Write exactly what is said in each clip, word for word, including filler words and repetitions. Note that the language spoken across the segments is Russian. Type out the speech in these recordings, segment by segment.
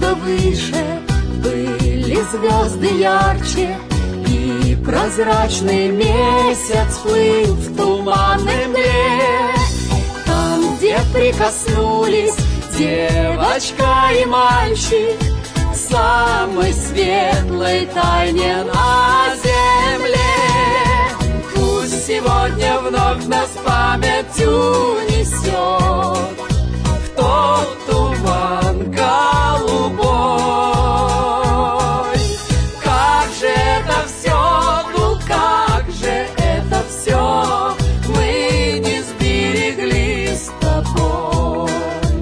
было выше, были звезды ярче, и прозрачный месяц плыл в туманной мгле. Там, где прикоснулись девочка и мальчик к самой светлой тайне на земле. Пусть сегодня вновь нас память унесет в тот туман голубой. Как же это все, ну как же это все мы не сберегли с тобой.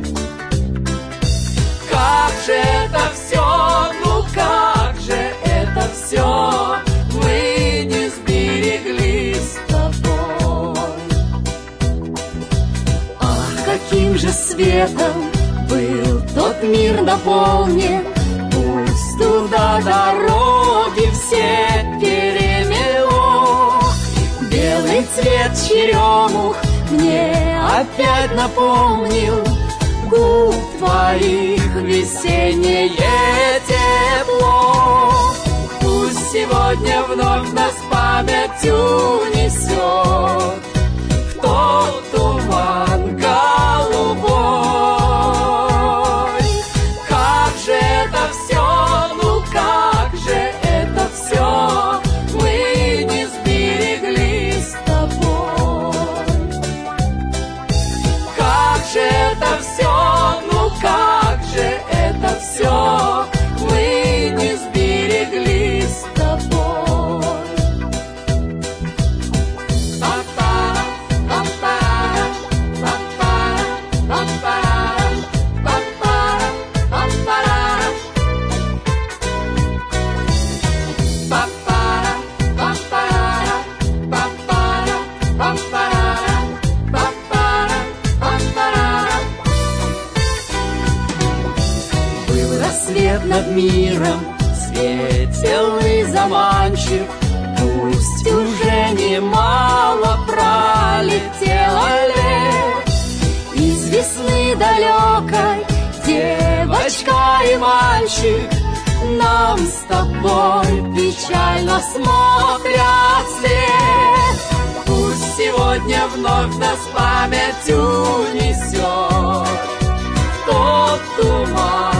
Как же это все, ну как же это все мы не сберегли с тобой. Ах, каким же светом был тот мир наполнен, пусть туда дороги все перемело. Белый цвет черемух мне опять напомнил губ твоих весеннее тепло. Пусть сегодня вновь нас память унесет в тот туман голубой. Как же это все, ну как же это все мы не сберегли с тобой. Как же это все, ну как же это все мы не сберегли с тобой. Был рассвет над миром, светел и заманчив. Пусть уже немало пролетело лет, из весны далекой девочка и мальчик нам с тобой печально смотрят вслед. Пусть сегодня вновь нас память унесет в тот туман